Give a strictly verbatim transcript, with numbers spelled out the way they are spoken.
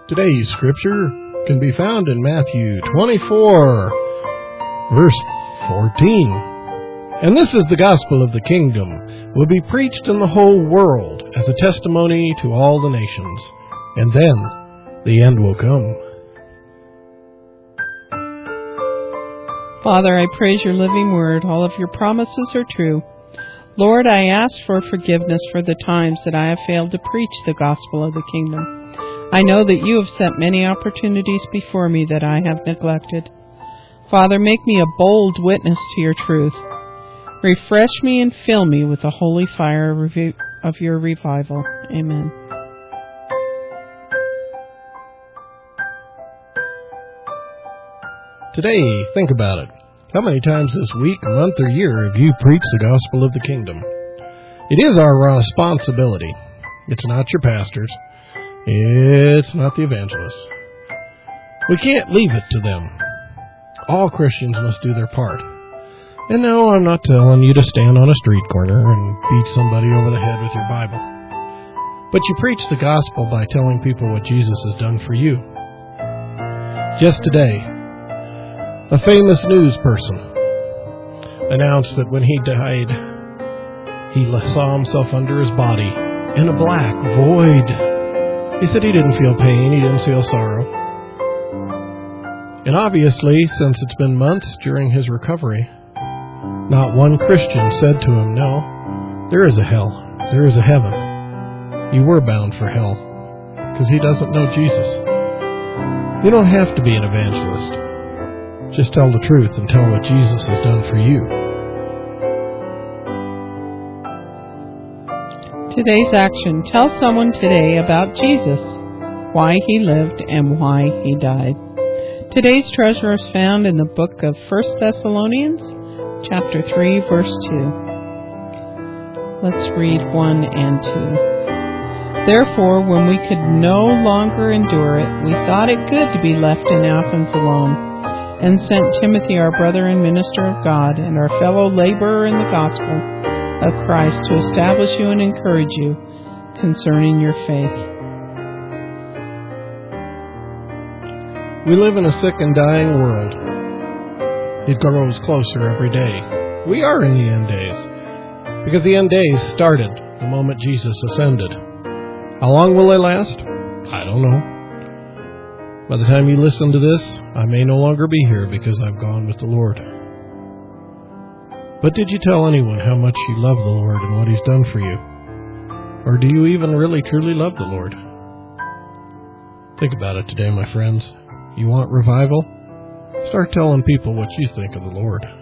Today's scripture can be found in Matthew twenty-four, verse fourteen. And this is the gospel of the kingdom, will be preached in the whole world as a testimony to all the nations, and then the end will come. Father, I praise your living word. All of your promises are true. Lord, I ask for forgiveness for the times that I have failed to preach the gospel of the kingdom. I know that you have set many opportunities before me that I have neglected. Father, make me a bold witness to your truth. Refresh me and fill me with the holy fire of your revival. Amen. Today, think about it. How many times this week, month, or year have you preached the gospel of the kingdom? It is our responsibility. It's not your pastor's. It's not the evangelists. We can't leave it to them. All Christians must do their part. And no, I'm not telling you to stand on a street corner and beat somebody over the head with your Bible. But you preach the gospel by telling people what Jesus has done for you. Just today, a famous news person announced that when he died, he saw himself under his body in a black void. He said he didn't feel pain, he didn't feel sorrow. And obviously, since it's been months during his recovery, not one Christian said to him, no, there is a hell, there is a heaven. You were bound for hell, because he doesn't know Jesus. You don't have to be an evangelist. Just tell the truth and tell what Jesus has done for you. Today's action. Tell someone today about Jesus, why he lived and why he died. Today's treasure is found in the book of First Thessalonians, chapter three, verse two. Let's read one and two. Therefore, when we could no longer endure it, we thought it good to be left in Athens alone, and sent Timothy, our brother and minister of God, and our fellow laborer in the gospel of Christ, to establish you and encourage you concerning your faith. We live in a sick and dying world. It grows closer every day. We are in the end days, because the end days started the moment Jesus ascended. How long will they last? I don't know. By the time you listen to this, I may no longer be here because I've gone with the Lord. But did you tell anyone how much you love the Lord and what He's done for you? Or do you even really truly love the Lord? Think about it today, my friends. You want revival? Start telling people what you think of the Lord.